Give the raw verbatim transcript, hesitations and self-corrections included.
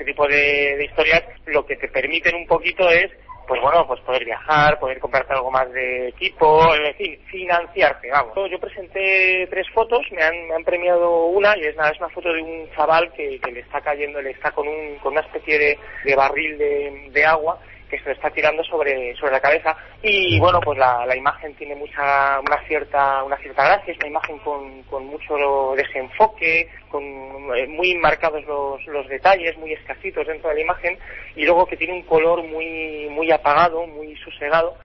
este tipo de, de historias lo que te permiten un poquito es, pues bueno, pues poder viajar, poder comprarte algo más de equipo, en fin, financiarte, vamos. Yo presenté tres fotos, me han, me han premiado una, y es nada, es una foto de un chaval que, que le está cayendo, le está con un, con una especie de, de barril de, de agua, que se lo está tirando sobre sobre la cabeza, y bueno, pues la, la imagen tiene mucha una cierta una cierta gracia, es una imagen con, con mucho desenfoque, con eh, muy marcados los, los detalles, muy escasitos dentro de la imagen, y luego que tiene un color muy muy apagado, muy sosegado.